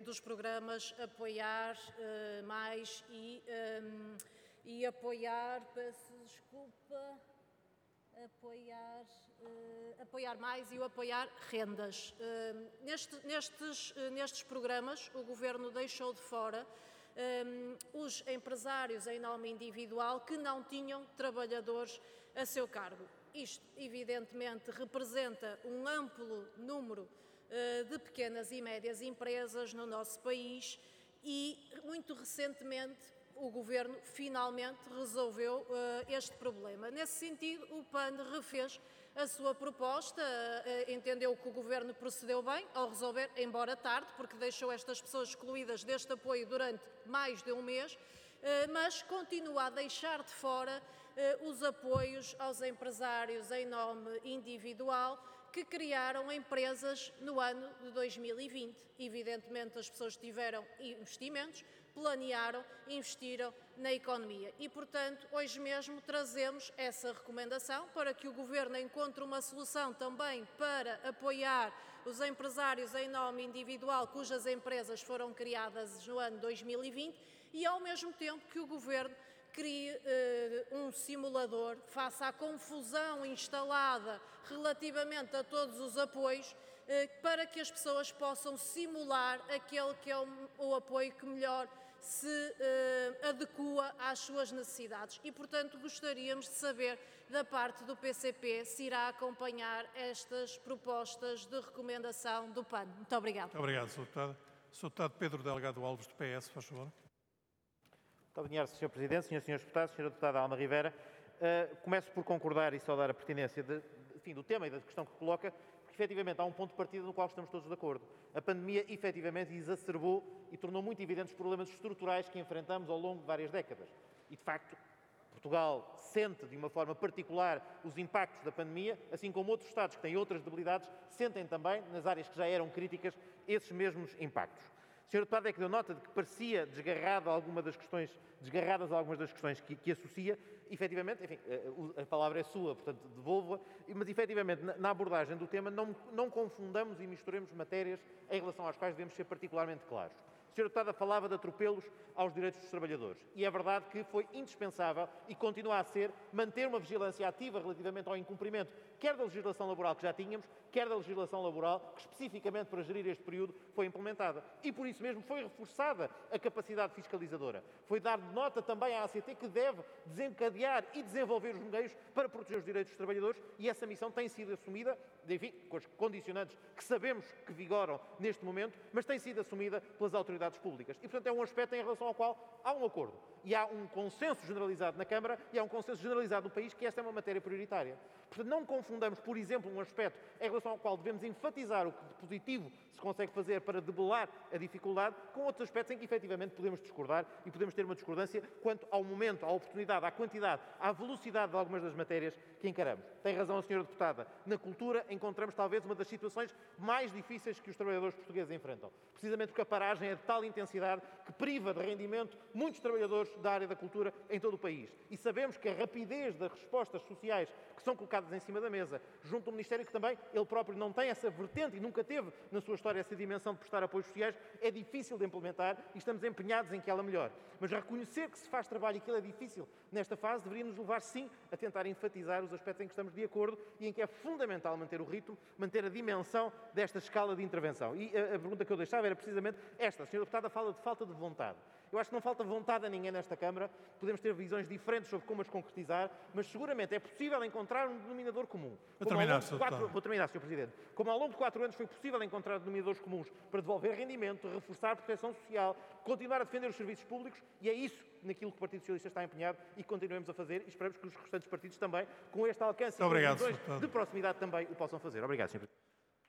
dos programas Apoiar Mais e Apoiar, peço desculpa, Apoiar Mais e o Apoiar Rendas. Nestes programas, o Governo deixou de fora os empresários em nome individual que não tinham trabalhadores a seu cargo. Isto, evidentemente, representa um amplo número de pequenas e médias empresas no nosso país e, muito recentemente, o Governo finalmente resolveu este problema. Nesse sentido, o PAN refez a sua proposta, entendeu que o Governo procedeu bem ao resolver, embora tarde, porque deixou estas pessoas excluídas deste apoio durante mais de um mês, mas continua a deixar de fora os apoios aos empresários em nome individual que criaram empresas no ano de 2020. Evidentemente, as pessoas tiveram investimentos, planearam, investiram na economia e, portanto, hoje mesmo trazemos essa recomendação para que o Governo encontre uma solução também para apoiar os empresários em nome individual cujas empresas foram criadas no ano 2020 e, ao mesmo tempo, que o Governo crie um simulador face à confusão instalada relativamente a todos os apoios, para que as pessoas possam simular aquele que é o apoio que melhor se adequa às suas necessidades. E, portanto, gostaríamos de saber da parte do PCP se irá acompanhar estas propostas de recomendação do PAN. Muito obrigada. Muito obrigado, Sr. Deputado. Sr. Deputado Pedro Delgado Alves, do PS, faz favor. Muito obrigado, Sr. Presidente, Srs. e Srs. Deputados, Sra. Deputada Alma Rivera. Começo por concordar e saudar a pertinência do tema e da questão que coloca, porque efetivamente há um ponto de partida no qual estamos todos de acordo. A pandemia efetivamente exacerbou e tornou muito evidentes os problemas estruturais que enfrentamos ao longo de várias décadas. E, de facto, Portugal sente de uma forma particular os impactos da pandemia, assim como outros Estados que têm outras debilidades, sentem também, nas áreas que já eram críticas, esses mesmos impactos. O Sr. Deputado é que deu nota de que parecia desgarradas algumas das questões que associa. Efetivamente, enfim, a palavra é sua, portanto devolvo-a, mas efetivamente na abordagem do tema não confundamos e misturemos matérias em relação às quais devemos ser particularmente claros. O Sr. Deputada falava de atropelos aos direitos dos trabalhadores e é verdade que foi indispensável e continua a ser manter uma vigilância ativa relativamente ao incumprimento quer da legislação laboral que já tínhamos, quer da legislação laboral que especificamente para gerir este período foi implementada. E por isso mesmo foi reforçada a capacidade fiscalizadora. Foi dar nota também à ACT que deve desencadear e desenvolver os meios para proteger os direitos dos trabalhadores e essa missão tem sido assumida, enfim, com as condicionantes que sabemos que vigoram neste momento, mas tem sido assumida pelas autoridades públicas. E, portanto, é um aspecto em relação ao qual há um acordo. E há um consenso generalizado na Câmara e há um consenso generalizado no país que esta é uma matéria prioritária. Portanto, não confundamos, por exemplo, um aspecto em relação ao qual devemos enfatizar o que de positivo se consegue fazer para debelar a dificuldade, com outros aspectos em que efetivamente podemos discordar e podemos ter uma discordância quanto ao momento, à oportunidade, à quantidade, à velocidade de algumas das matérias que encaramos. Tem razão a Sra. Deputada. Na cultura encontramos talvez uma das situações mais difíceis que os trabalhadores portugueses enfrentam. Precisamente porque a paragem é de tal intensidade que priva de rendimento muitos trabalhadores da área da cultura em todo o país. E sabemos que a rapidez das respostas sociais que são colocadas em cima da mesa, junto ao Ministério que também ele próprio não tem essa vertente e nunca teve na sua história essa dimensão de prestar apoios sociais, é difícil de implementar e estamos empenhados em que ela melhore. Mas reconhecer que se faz trabalho e que ele é difícil nesta fase deveria nos levar sim a tentar enfatizar os aspectos em que estamos de acordo e em que é fundamental manter o ritmo, manter a dimensão desta escala de intervenção. E a pergunta que eu deixava era precisamente esta. A Sra. Deputada fala de falta de vontade. Eu acho que não falta vontade a ninguém nesta Câmara, podemos ter visões diferentes sobre como as concretizar, mas seguramente é possível encontrar um denominador comum. Vou terminar, Sr. Presidente. Como ao longo de 4 anos foi possível encontrar denominadores comuns para devolver rendimento, reforçar a proteção social, continuar a defender os serviços públicos, e é isso naquilo que o Partido Socialista está empenhado e continuemos a fazer, e esperamos que os restantes partidos também, com este alcance e com visões de proximidade também o possam fazer. Obrigado, Sr. Presidente.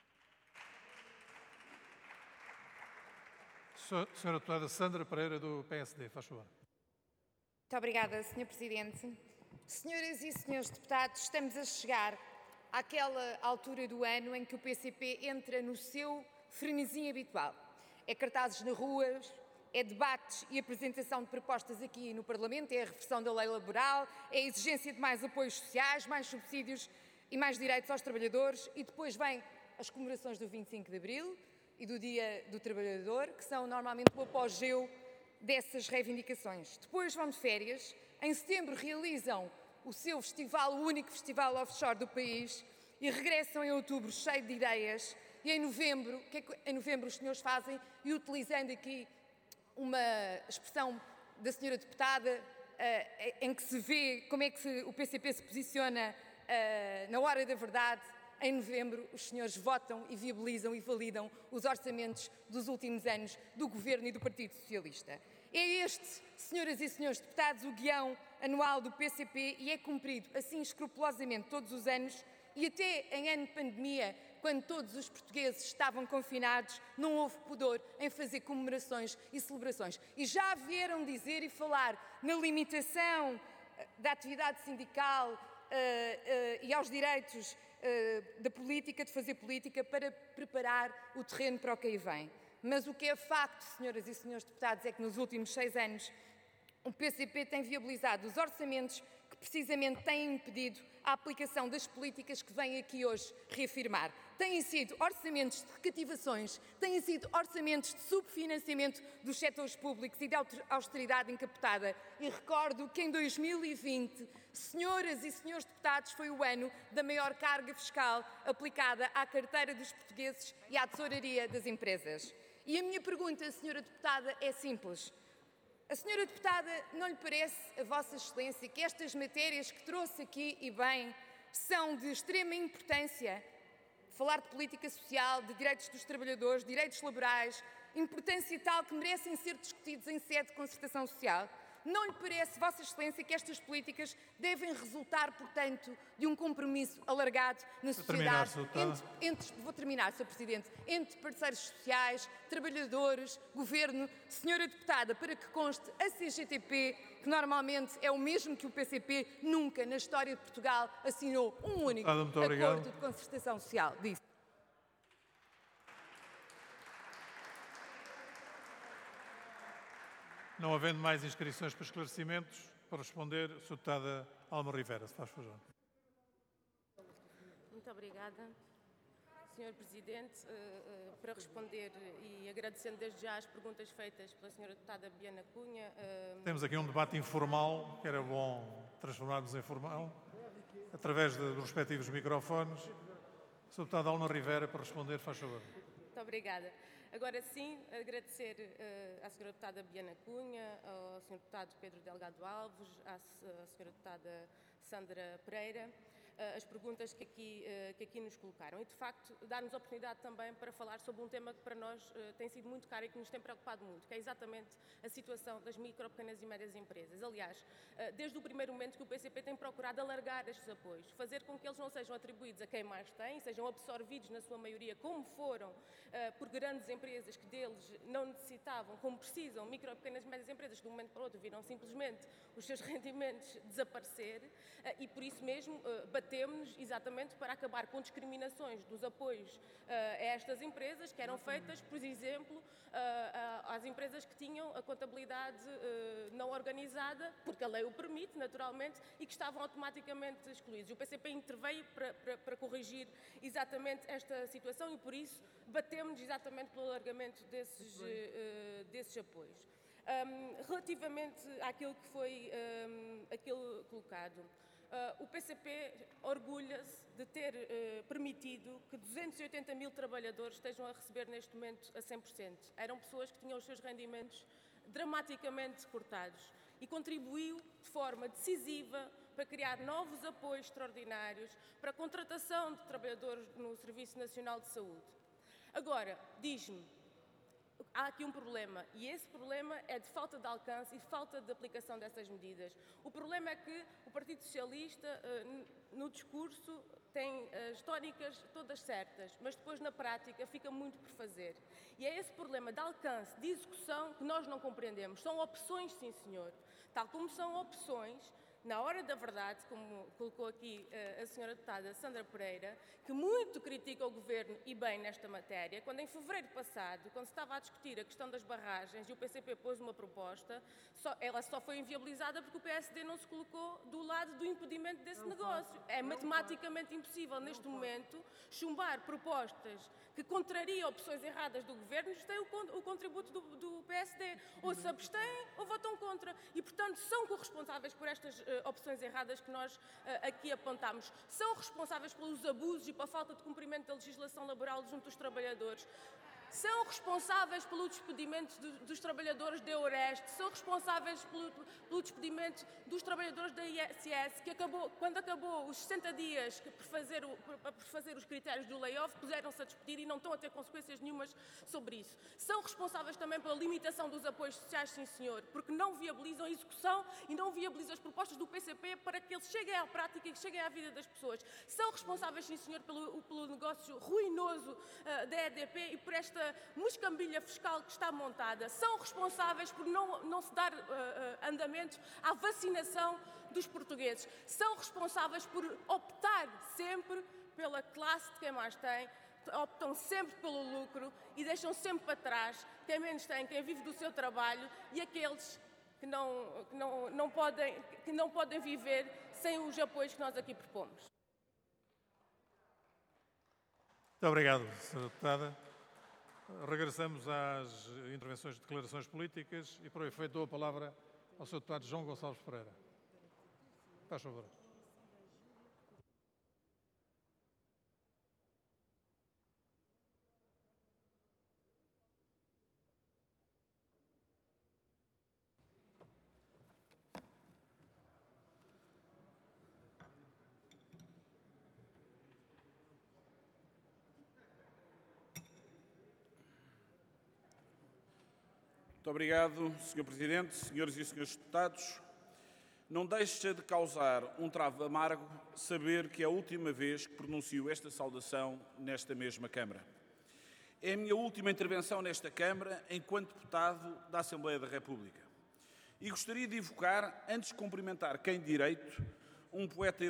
Sra. Deputada Sandra Pereira, do PSD, faz favor. Muito obrigada, Sr. Presidente. Senhoras e senhores deputados, estamos a chegar àquela altura do ano em que o PCP entra no seu frenesim habitual. É cartazes nas ruas, é debates e apresentação de propostas aqui no Parlamento, é a reversão da lei laboral, é a exigência de mais apoios sociais, mais subsídios e mais direitos aos trabalhadores, e depois vêm as comemorações do 25 de Abril, e do Dia do Trabalhador, que são normalmente o apogeu dessas reivindicações. Depois vão de férias, em setembro realizam o seu festival, o único festival offshore do país, e regressam em outubro cheio de ideias. E em novembro, o que é que em novembro os senhores fazem? E utilizando aqui uma expressão da senhora deputada, em que se vê como é que o PCP se posiciona na hora da verdade, em novembro os senhores votam e viabilizam e validam os orçamentos dos últimos anos do Governo e do Partido Socialista. É este, senhoras e senhores deputados, o guião anual do PCP e é cumprido assim escrupulosamente todos os anos e até em ano de pandemia, quando todos os portugueses estavam confinados, não houve pudor em fazer comemorações e celebrações. E já vieram dizer e falar na limitação da atividade sindical e aos direitos da política, de fazer política, para preparar o terreno para o que aí vem. Mas o que é facto, senhoras e senhores deputados, é que nos últimos 6 anos o PCP tem viabilizado os orçamentos que precisamente têm impedido a aplicação das políticas que vêm aqui hoje reafirmar. Têm sido orçamentos de recativações, têm sido orçamentos de subfinanciamento dos setores públicos e de austeridade encapotada. E recordo que em 2020, senhoras e senhores deputados, foi o ano da maior carga fiscal aplicada à carteira dos portugueses e à tesouraria das empresas. E a minha pergunta, senhora deputada, é simples. A senhora deputada, não lhe parece, a Vossa Excelência, que estas matérias que trouxe aqui e bem são de extrema importância? Falar de política social, de direitos dos trabalhadores, direitos laborais, importância tal que merecem ser discutidos em sede de concertação social? Não lhe parece, Vossa Excelência, que estas políticas devem resultar, portanto, de um compromisso alargado na sociedade? Vou terminar, Sr. Presidente. Entre parceiros sociais, trabalhadores, governo. Senhora deputada, para que conste, a CGTP, que normalmente é o mesmo que o PCP, nunca na história de Portugal assinou um único acordo de concertação social. Disse. Não havendo mais inscrições para esclarecimentos, para responder, Sra. Deputada Alma Rivera, se faz favor. Muito obrigada, Sr. Presidente. Para responder e agradecendo desde já as perguntas feitas pela Sra. Deputada Biana Cunha. Temos aqui um debate informal, que era bom transformarmos em formal, através dos respectivos microfones. Sra. Deputada Alma Rivera, para responder, faz favor. Muito obrigada. Agora sim, agradecer à Sra. Deputada Biana Cunha, ao Sr. Deputado Pedro Delgado Alves, à Sra. Deputada Sandra Pereira, as perguntas que aqui nos colocaram e, de facto, dar-nos a oportunidade também para falar sobre um tema que para nós tem sido muito caro e que nos tem preocupado muito, que é exatamente a situação das micro, pequenas e médias empresas. Aliás, desde o primeiro momento que o PCP tem procurado alargar estes apoios, fazer com que eles não sejam atribuídos a quem mais tem, sejam absorvidos na sua maioria, como foram por grandes empresas que deles não necessitavam, como precisam, micro, pequenas e médias empresas que de um momento para o outro viram simplesmente os seus rendimentos desaparecer e por isso mesmo batemos-nos exatamente para acabar com discriminações dos apoios a estas empresas que eram feitas, por exemplo, às empresas que tinham a contabilidade não organizada, porque a lei o permite, naturalmente, e que estavam automaticamente excluídos. O PCP interveio para corrigir exatamente esta situação e, por isso, batemos exatamente pelo alargamento desses apoios. Relativamente àquilo que foi aquilo colocado, o PCP orgulha-se de ter permitido que 280 mil trabalhadores estejam a receber neste momento a 100%. Eram pessoas que tinham os seus rendimentos dramaticamente cortados e contribuiu de forma decisiva para criar novos apoios extraordinários para a contratação de trabalhadores no Serviço Nacional de Saúde. Agora, diz-me, há aqui um problema e esse problema é de falta de alcance e falta de aplicação dessas medidas. O problema é que o Partido Socialista, no discurso, tem as tónicas todas certas, mas depois na prática fica muito por fazer. E é esse problema de alcance, de execução, que nós não compreendemos. São opções, sim senhor. Tal como são opções na hora da verdade, como colocou aqui a senhora deputada Sandra Pereira, que muito critica o Governo e bem nesta matéria, quando em fevereiro passado, quando se estava a discutir a questão das barragens e o PCP pôs uma proposta, ela só foi inviabilizada porque o PSD não se colocou do lado do impedimento desse negócio. É matematicamente impossível, neste momento, chumbar propostas que contrariam opções erradas do Governo, isto tem o contributo do PSD. Ou se abstêm ou votam contra. E, portanto, são corresponsáveis por estas opções erradas que nós aqui apontamos. São responsáveis pelos abusos e pela falta de cumprimento da legislação laboral junto dos trabalhadores. São responsáveis pelo despedimento dos trabalhadores da Eureste, são responsáveis pelo despedimento dos trabalhadores da ISS, que quando acabou os 60 dias para fazer os critérios do layoff, puseram-se a despedir e não estão a ter consequências nenhumas sobre isso. São responsáveis também pela limitação dos apoios sociais, sim senhor, porque não viabilizam a execução e não viabilizam as propostas do PCP para que eles cheguem à prática e que cheguem à vida das pessoas. São responsáveis, sim senhor, pelo negócio ruinoso da EDP e por esta muscambilha fiscal que está montada. São responsáveis por não se dar andamento à vacinação dos portugueses. São responsáveis por optar sempre pela classe de quem mais tem, optam sempre pelo lucro e deixam sempre para trás quem menos tem, quem vive do seu trabalho e aqueles que não podem viver sem os apoios que nós aqui propomos. Muito obrigado, Sra. Deputada. Regressamos às intervenções de declarações políticas e, por efeito, dou a palavra ao Sr. Deputado João Gonçalves Pereira. Faz favor. Muito obrigado, Sr. Presidente, senhoras e senhores deputados. Não deixa de causar um travo amargo saber que é a última vez que pronuncio esta saudação nesta mesma Câmara. É a minha última intervenção nesta Câmara enquanto deputado da Assembleia da República. E gostaria de evocar, antes de cumprimentar quem de direito, um poeta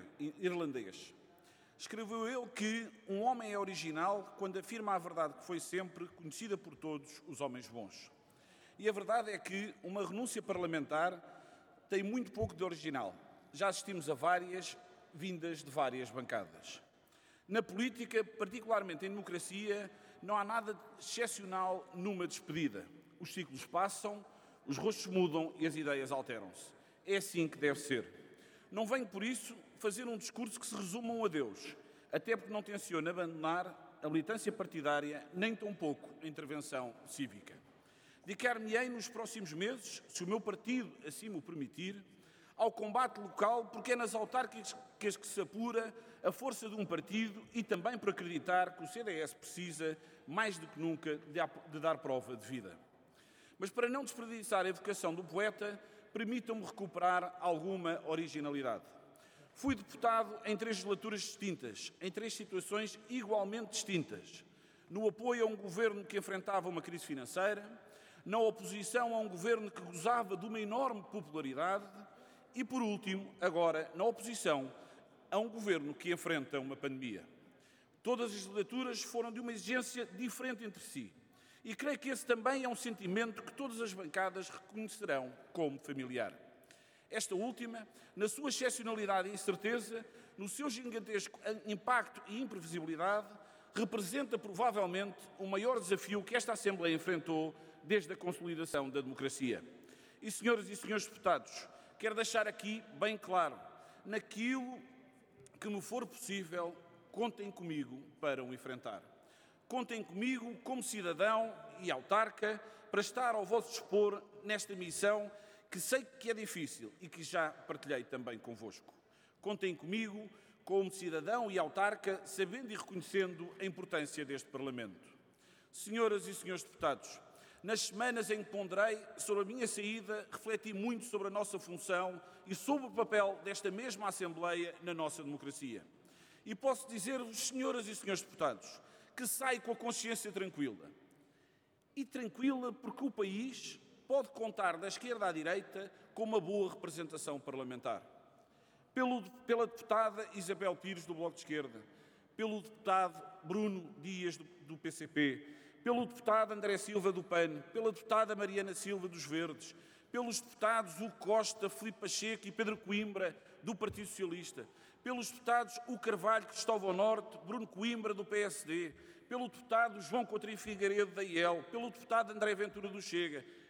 irlandês. Escreveu ele que um homem é original quando afirma a verdade que foi sempre conhecida por todos os homens bons. E a verdade é que uma renúncia parlamentar tem muito pouco de original. Já assistimos a várias, vindas de várias bancadas. Na política, particularmente em democracia, não há nada de excepcional numa despedida. Os ciclos passam, os rostos mudam e as ideias alteram-se. É assim que deve ser. Não venho, por isso, fazer um discurso que se resuma a um adeus, até porque não tenciono abandonar a militância partidária, nem tampouco a intervenção cívica. Dedicar-me-ei nos próximos meses, se o meu partido assim o permitir, ao combate local, porque é nas autárquicas que se apura a força de um partido e também por acreditar que o CDS precisa, mais do que nunca, de dar prova de vida. Mas para não desperdiçar a evocação do poeta, permitam-me recuperar alguma originalidade. Fui deputado em 3 legislaturas distintas, em 3 situações igualmente distintas. No apoio a um governo que enfrentava uma crise financeira, na oposição a um governo que gozava de uma enorme popularidade e, por último, agora, na oposição a um governo que enfrenta uma pandemia. Todas as legislaturas foram de uma exigência diferente entre si e creio que esse também é um sentimento que todas as bancadas reconhecerão como familiar. Esta última, na sua excepcionalidade e incerteza, no seu gigantesco impacto e imprevisibilidade, representa provavelmente o maior desafio que esta Assembleia enfrentou desde a consolidação da democracia. E, senhoras e senhores deputados, quero deixar aqui bem claro, naquilo que me for possível, contem comigo para o enfrentar. Contem comigo como cidadão e autarca para estar ao vosso dispor nesta missão que sei que é difícil e que já partilhei também convosco. Contem comigo como cidadão e autarca, sabendo e reconhecendo a importância deste Parlamento. Senhoras e senhores deputados, nas semanas em que ponderei sobre a minha saída, refleti muito sobre a nossa função e sobre o papel desta mesma Assembleia na nossa democracia. E posso dizer-vos, senhoras e senhores deputados, que saio com a consciência tranquila. E tranquila porque o país, pode contar da esquerda à direita com uma boa representação parlamentar. Pela deputada Isabel Pires, do Bloco de Esquerda, pelo deputado Bruno Dias, do PCP, pelo deputado André Silva, do PAN, pela deputada Mariana Silva, dos Verdes, pelos deputados Hugo Costa, Filipe Pacheco e Pedro Coimbra, do Partido Socialista, pelos deputados Hugo Carvalho, Cristóvão Norte, Bruno Coimbra, do PSD, pelo deputado João Coutinho Figueiredo, da IEL, pelo deputado André Ventura, do Chega,